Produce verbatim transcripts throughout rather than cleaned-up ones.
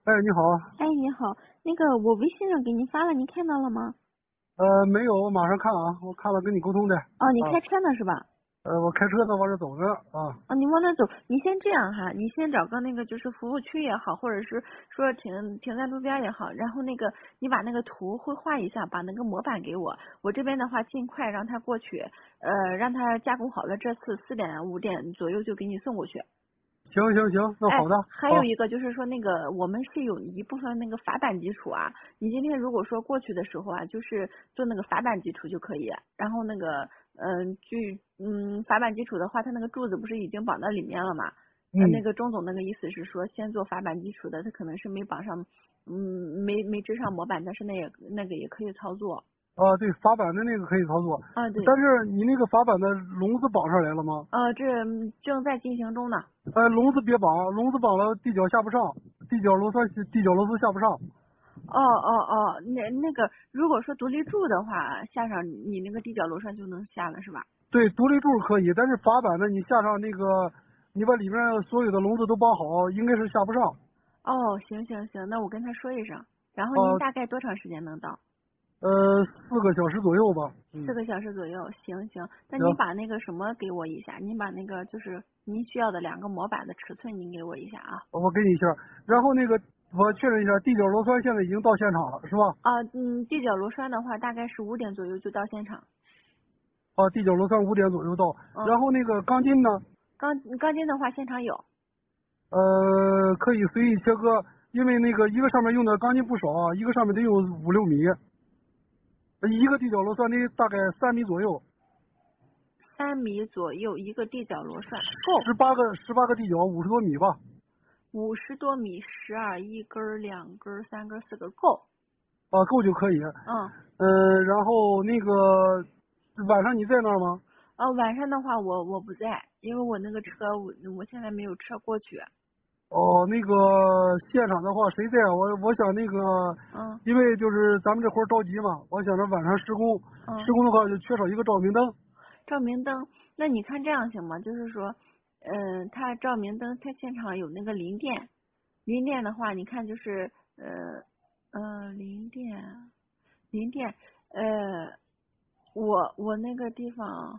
哎，你好。 哎，你好，那个我微信上给您发了，您看到了吗？ 呃，没有，我马上看啊，我看了跟你沟通的哦，你啊。 开车呢是吧？ 呃，我开车呢，往这走着啊。 哦，你往那走，你先这样哈，你先找个那个就是服务区也好，或者是说停停在路边也好，然后那个你把那个图绘画一下，把那个模板给我，我这边的话尽快让他过去，呃，让他加工好了，这次四点五点左右就给你送过去。 行行行，那哎， 好的。好。 还有一个就是说，那个我们是有一部分那个法板基础啊，你今天如果说过去的时候啊，就是做那个法板基础就可以，然后那个嗯，据嗯法板基础的话，它那个柱子不是已经绑到里面了嘛？呃，那嗯。 个钟总那个意思是说，先做法板基础的，他可能是没绑上，嗯，没没支上模板，但是那也那个也可以操作。 啊，对，法板的那个可以操作， 啊，对， 但是你那个法板的笼子绑上来了吗？ 呃，这正在进行中呢。 呃，笼子别绑，笼子绑了地脚下不上，地脚螺栓地脚螺丝下不上。 哦哦哦，那那个如果说独立柱的话，下上你那个地脚螺栓就能下了是吧？ 对，独立柱可以，但是法板呢，你下上那个，你把里面所有的笼子都绑好，应该是下不上。 哦，行行行，那我跟他说一声。然后您啊， 大概多长时间能到？ 呃，四个小时左右吧。嗯。 四个小时左右。行行，那您行。 把那个什么给我一下，您把那个就是您需要的两个模板的尺寸您给我一下啊。 我给你一下，然后那个我确认一下，地脚螺栓现在已经到现场了，是吧？ 啊，嗯，地脚螺栓的话，大概是五点左右就到现场。 啊，地脚螺栓五点左右到， 嗯， 然后那个钢筋呢， 钢钢筋的话现场有。 呃，可以随意切割，因为那个一个上面用的钢筋不少啊，一个上面得有五六米，一个地脚螺栓得大概三米左右， 三米左右一个地脚螺栓，够。 十八个十八个地脚，五十多米吧。 五十多米，十二一根儿、两根儿、三根儿、四根儿够。 啊，够就可以。 嗯， 呃，然后那个晚上你在那儿吗？ 呃，晚上的话我我不在，因为我那个车我我现在没有车过去。 哦，那个现场的话谁在？我我想那个， 嗯因为就是咱们这活儿着急嘛，我想着晚上施工，施嗯， 工的话就缺少一个照明灯。 照明灯，那你看这样行吗？就是说，嗯、它照明灯它现场有那个临电，临电的话，你看就是呃呃临电临电呃我我那个地方。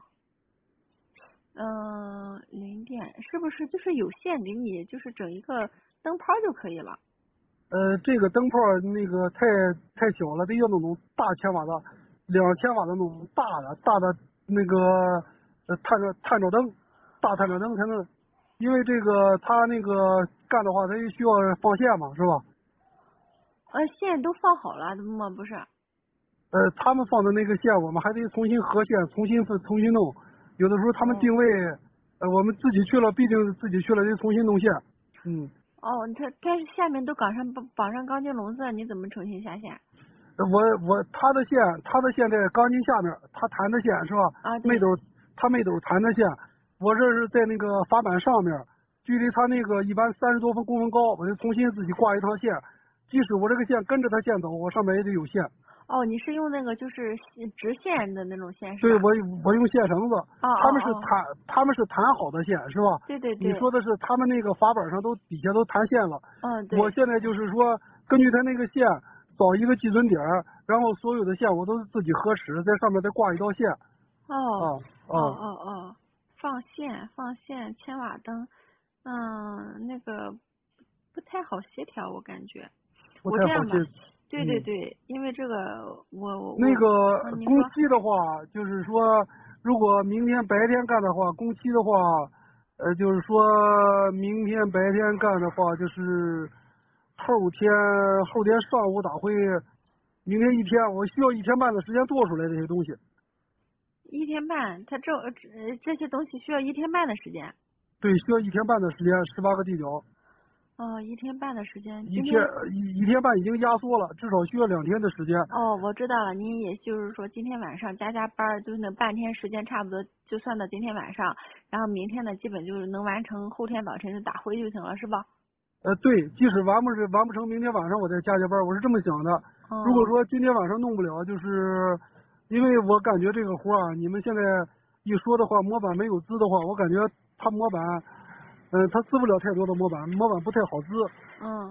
嗯，零点是不是就是有线给你就是整一个灯泡就可以了？ 呃，这个灯泡儿那个太太小了，得要那种大千瓦的，两千瓦的那种大的大的那个呃探照探照灯，大探照灯才能，因为这个他那个干的话，他也需要放线嘛，是吧？ 呃，线都放好了吗？不是？ 呃，他们放的那个线，我们还得重新合线，重新重新弄。有的时候他们哦定位，呃，我们自己去了，毕竟自己去了得重新弄线。嗯。 哦，它它下面都绑上绑绑上钢筋笼子，你怎么重新下线？ 呃我我他的线，他的线在钢筋下面，他弹的线是吧？ 啊，对， 妹斗他妹斗弹的线，我这是在那个法板上面，距离他那个一般三十多分公分高，我得重新自己挂一趟线。即使我这个线跟着他线走，我上面也得有线。 哦，你是用那个就是直线的那种线是对， 吧？ 我我用线绳子， 哦他们是哦哦， 弹他们是弹好的线是吧？ 对对对， 你说的是他们那个法板上都底下都弹线了， 嗯对， 我现在就是说根据他那个线找一个基准点儿，然后所有的线我都是自己核实，在上面再挂一道线。啊哦哦啊， 哦哦，放线放线千瓦灯，嗯，那个不太好协调，我感觉。 不太好接。 我这样吧，对对嗯， 对，因为这个我我那我， 个嗯，你工说， 期的话，就是说如果明天白天干的话，工期的话，呃，就是说明天白天干的话，就是后天后天上午打会，明天一天我需要一天半的时间做出来这些东西。 一天半，他这呃这些东西需要一天半的时间。 对，需要一天半的时间，十八个地脚， 哦，一天半的时间。 一天今天， 一一天半已经压缩了，至少需要两天的时间。 哦，我知道了，您也就是说今天晚上加加班儿，就是那半天时间差不多就算到今天晚上，然后明天呢基本就是能完成，后天早晨就打灰就行了，是吧？ 呃，对，即使完不是完不成，明天晚上我再加加班，我是这么想的。如果哦， 说今天晚上弄不了，就是因为我感觉这个活啊，你们现在一说的话，模板没有滋的话，我感觉它模板，嗯、它滋不了太多的模板，模板不太好滋。 嗯，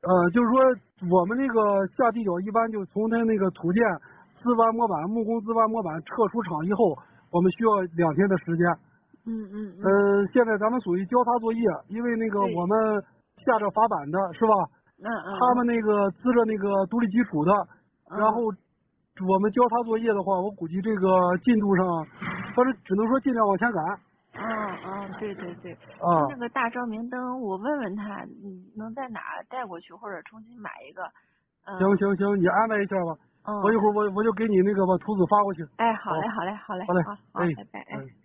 呃，就是说我们那个下地脚一般就从他那个土建自完模板，木工自完模板撤出厂以后，我们需要两天的时间。 嗯嗯嗯。 呃，现在咱们属于交叉作业，因为那个我们下着法板的是吧？ 嗯嗯。 他们那个滋着那个独立基础的， 嗯、 然后我们交叉作业的话，我估计这个进度上，反正只能说尽量往前赶。 嗯嗯，对对对。 啊。 那个大照明灯，我问问他，嗯，能在哪儿带过去，或者重新买一个？嗯、 行行行，你安排一下吧。 嗯。 我一会儿我我就给你那个把图纸发过去。 哎，好嘞，好嘞，好嘞， 好嘞， 好好， 哎， 拜拜，哎。 哎。